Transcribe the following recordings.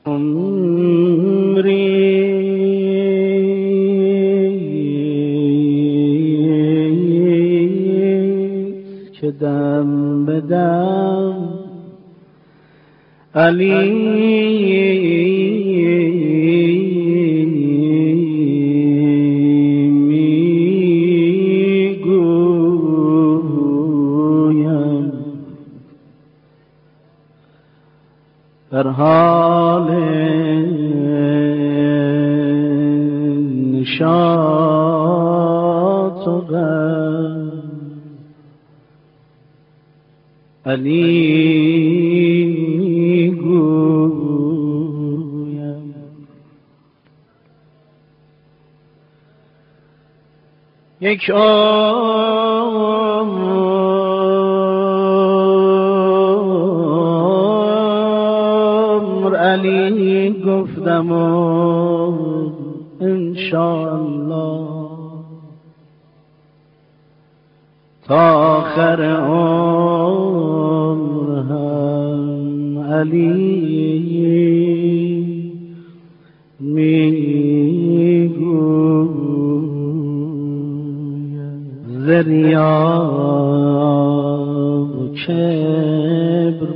که دم به دم علی میگویم در حال نشاط و غم علی میگویم یک عمر علی گفتم و انشاءالله تا آخر عمر هم علی میگویم ز ریا و کبر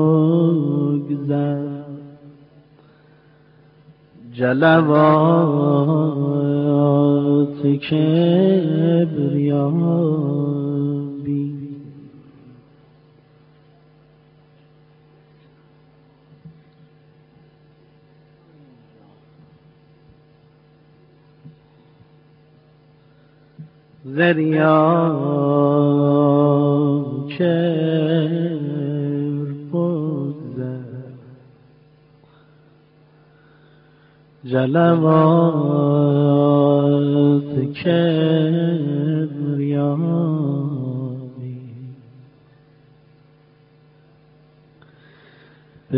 بگذر جلوات کبریابی ز ریا و کبر بگذر جلوات کبریابی به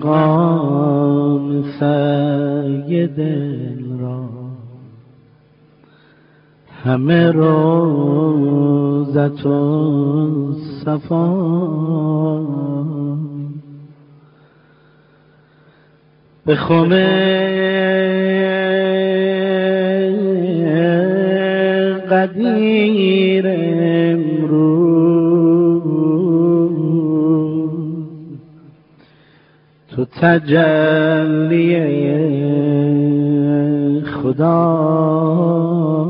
مقام سید را همه روضت و صفا به خم قدیر امروز تو تجلی خدا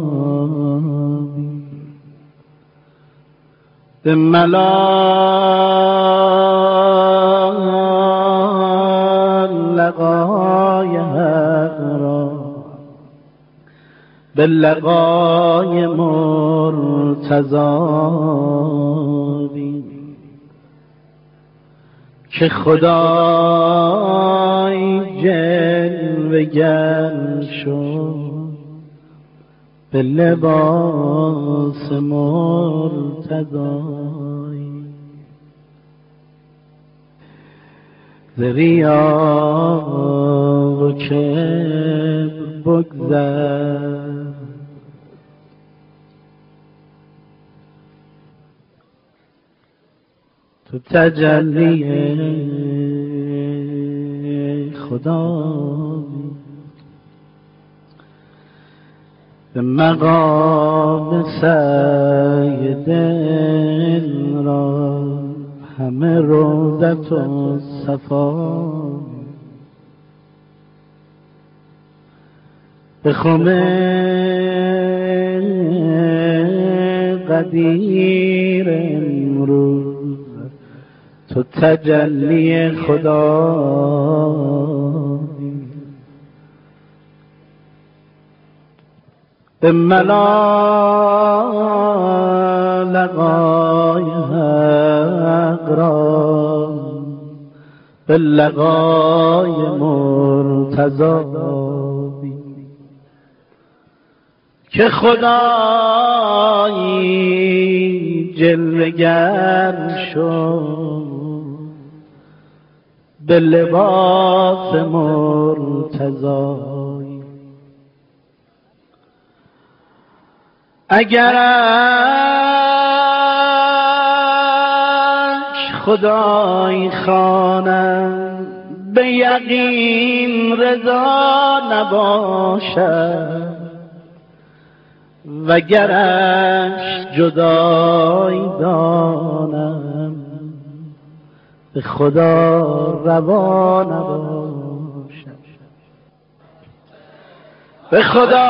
به لقای حق را به لقای مرتضی که خدای جلوه گر شد به لباس مرتضی ز ریا و کبر بگذر تو تجلی خدا به مقام سید را همه روضت و صفا به خم قدیر امروز تو تجلی خدا به لقای حق را به لقای مرتضی که خدایی جلوه گر شد به لباس مرتضی اگرش خدای خوانم به یقین رضا نباشد وگرش جدایی دانم به خدا روا نباشد. به خدا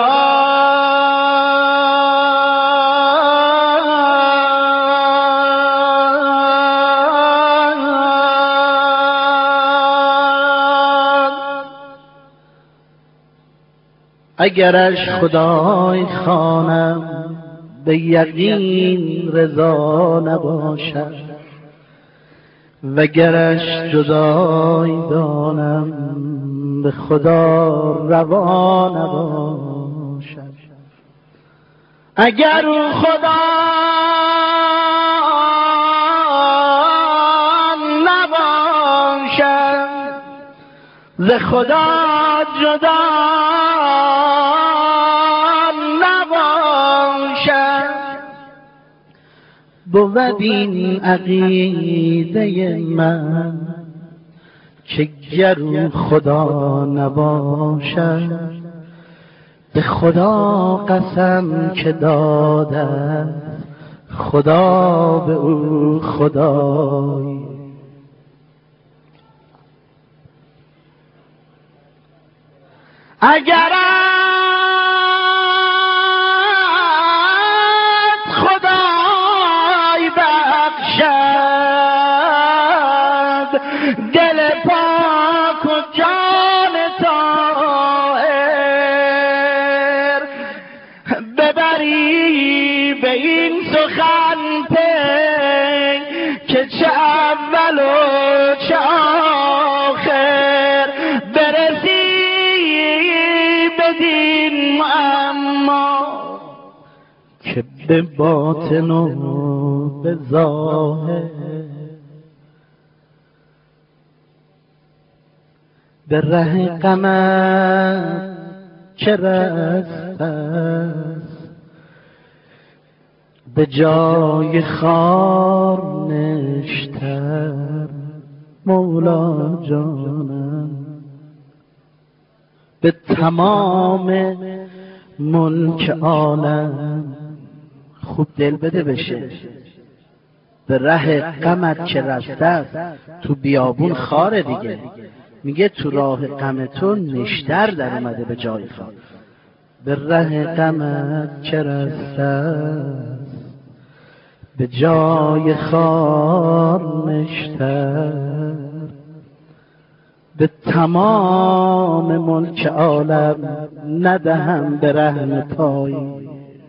اگرش خدای خوانم به یقین رضا نباشد وگرش جدای دانم به خدا روا نباشد. اگر او خدا نباشد ز خدا جدا بود این عقیده من که گر او خدا نباشد به خدا قسم که داده خدا به او خدای. اگر دل پاک و جان طاهر ببری به این سخن پی که چه اول و چه آخر برسی بدین معما که به باطن و به ظاهر به ره غمت که رسته است به جای خار نشتر مولا جانم به تمام ملک عالم. خوب دل بده بشه به ره غمت که رسته است. تو بیابون خاره دیگه، میگه تو راه غم تو نشتر در اومده به جای خار. به ره غمت که رسته است به جای خار نشتر به تمام ملک عالم ندهم به رهن پایی.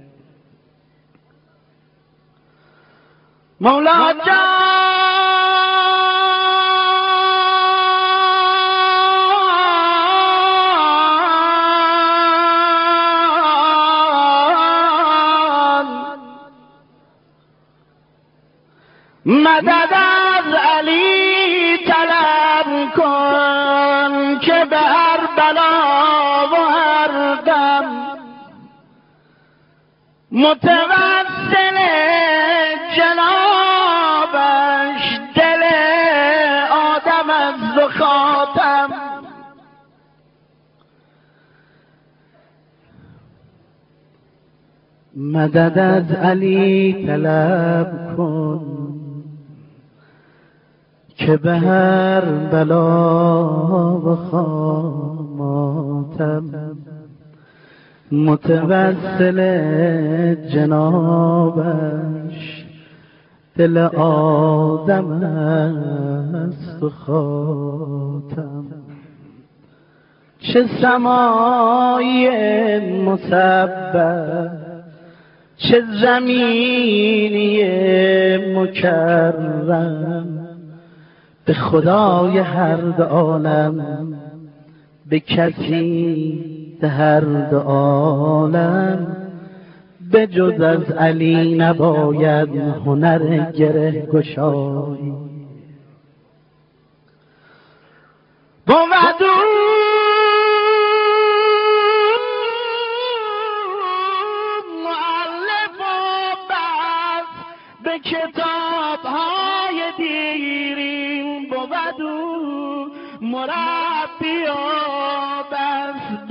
مولا جان مدد از علی طلب کن که به هر بلا و هر دم متوسل جنابش دل آدم از و خاتم. مدد از علی طلب کن که به هر بلا و خاماتم متوسل جنابش دل آدم است و خاتم. چه سمای مسبح چه زمینی مکرم به خدای هر دو عالم به کسی هر دو عالم به جز از علی نباید هنر گره گشایی. بود مؤلف و بس به کتاب‌های دیرین بود مرتب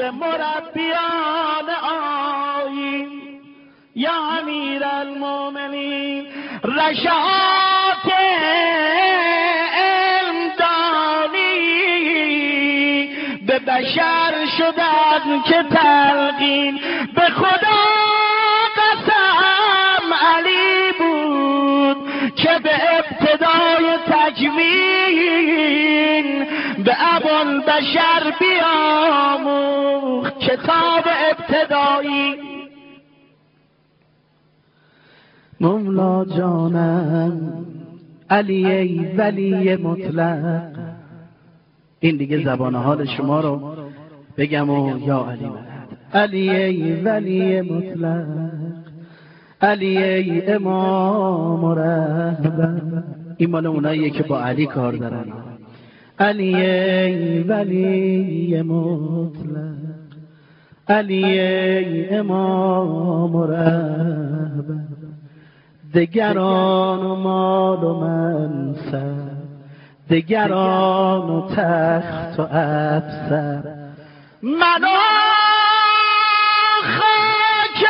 به مربیان آیین یا امیر المومنین رشاد علم دانی به بشر شدن که تلقین به خدا قسم علی بود که به ابتدای تکوین به ابوالبشر بیاموخت کتاب ابتدایی. مولا جانم علی ای ولی مطلق، این دیگه زبان حال شما رو بگم و یا علی ولد. علی ای ولی مطلق، علی ای امام رهبر، این مال اوناییه که با علی کار دارن. علی ای ولی مطلق، علی ای امام رهبر، دگران و مال و منصب، دگران و تخت و افسر، من خاک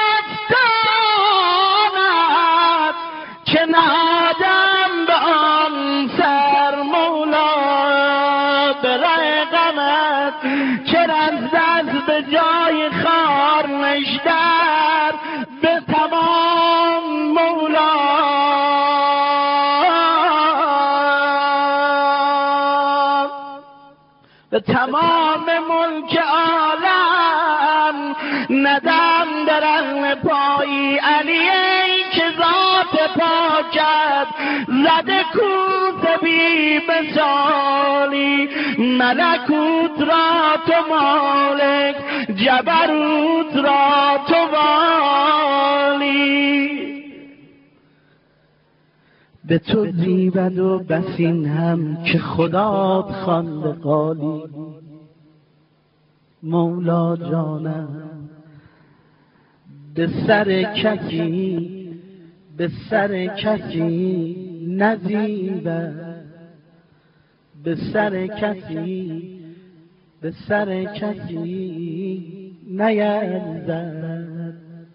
افتادم که نهادم به آن سر مولا به رقمت که رزد به جای خار نشتر به تمام مولا به تمام ملک عالم ندم در اهل پایی. علی ای که ذات پاکت زده کوت بی مثالی، ملکوت را تو مالک، جبروت را تو والی. به تو زیبد و بسین هم که خدات خوانده قالی. مولا جانم به سر کسی نزیبد، به سر کسی نیرزد.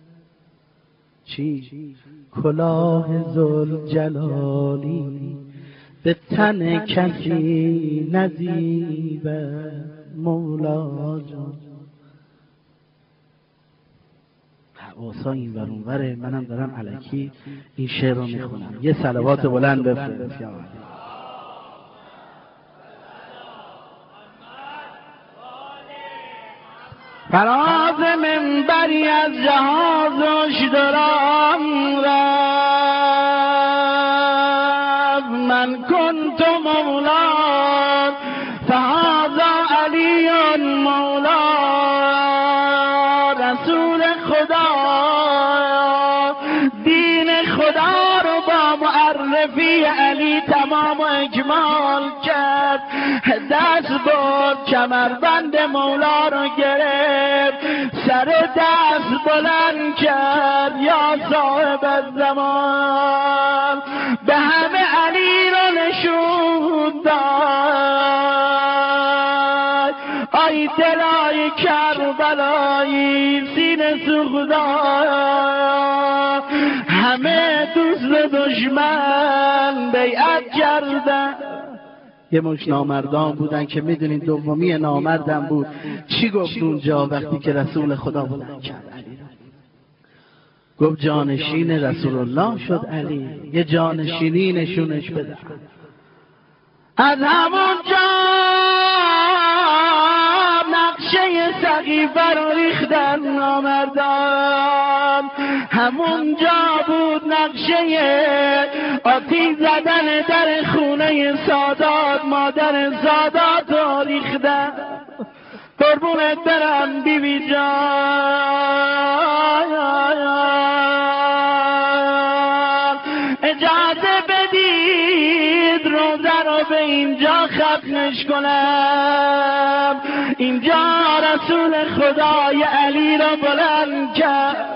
چی؟ کلاه ذوالجلالی به تن کسی نزیبد. مولا جان اوسا این ور اون وره، منم دارم الکی این شعر رو میخونم. یه صلوات بلند بفرست یا فراز منبری از جهازش دارم رفت، من کنت مولا فهذا علی مولا. رسول خدا دین خدا رو با معرفی علی تمام و اکمال کرد. دست برد کمربند مولا رو گرفت، سر دست بلند کرد یا صاحب الزمان، به همه علی رو نشون داد. آی دلای کربلایی سینه سوختار، همه دوست و دشمن بیعت کردن. یه مش نامردان بودن که میدونین دومی نامردم بود. چی گفت اونجا وقتی که رسول خدا بلند کرد علی؟ گفت جانشین رسول الله شد علی، یه جانشینی نشونش بده. از همون جا نقشه سقیفه رو ریختن نامردان، همون جا بود نقشه آتیش زدن در خونه سادات، مادر سادات رو ریختن. قربونت برم بیبی جان، اجازه بدید روزه رو به اینجا ختمش کنم. اینجا رسول خدای علی رو بلند کرد.